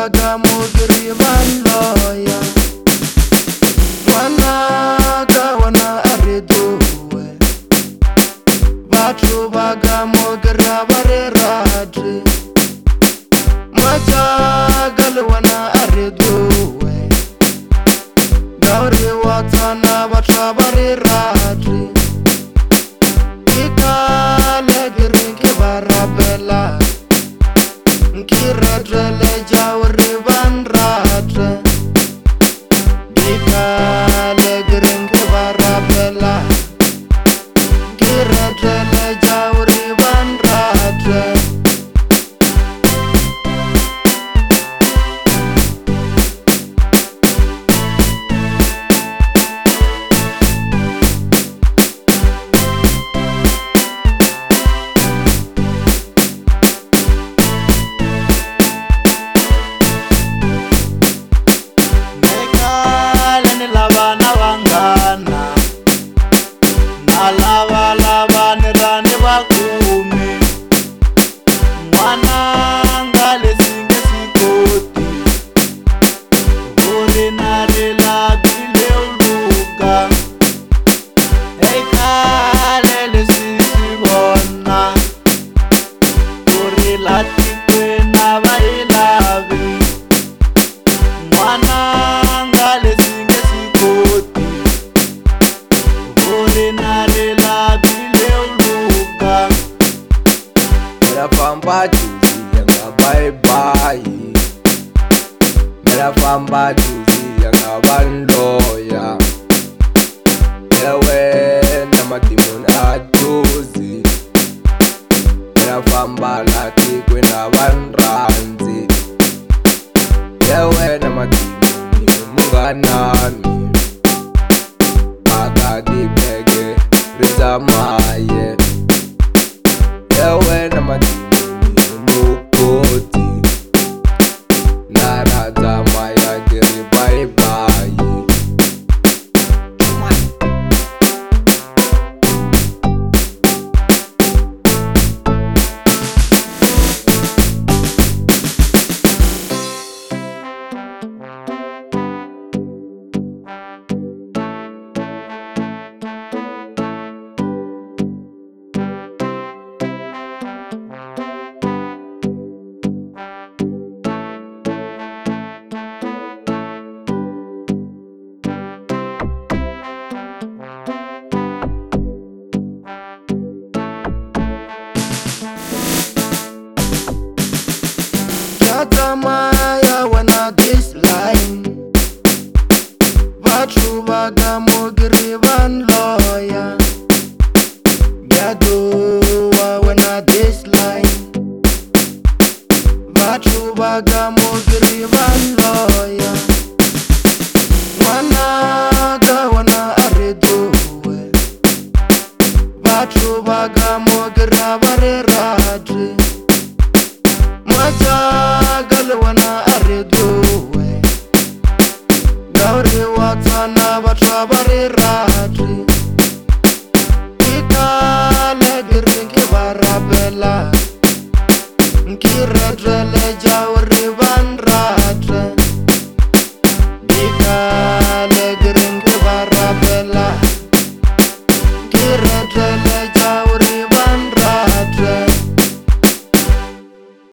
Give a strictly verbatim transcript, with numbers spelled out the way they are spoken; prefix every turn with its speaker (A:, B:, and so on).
A: baga mogiri van loya wana ka wana aredowe batho baga mogira bare radre maja gal wana aredowe gauri watana batho bare radre ikale giringi barabela Kiradrele jawri bandradre Dikale gringi barabela Kiradrele jawri bandradre
B: Lava lava nirani bakumi mwana ngale singe sikoti uri narila bile uluka ekale lesisi bona uri latikwe na bailavi mwana ngale singe sikoti uri narila
C: Mera famba juzi yanga bye bye Mera famba juzi yanga bandoya Yewe na matimon ajuzi Mera famba lati kwena banranzi Yewe na matimon munganami Agadi pege rizamaye Yewe na madini mukoti Naraza maya giri bye bye
A: Maya wana this line Batho baga mogiri van loya Gado wana this line Batho baga mogiri van loya Wana ga wana aredowe Batho baga mogira bare radre Maja gal wana aredowe Gauri watana batwa bare radri Ikale giringi barabela Nkiradrele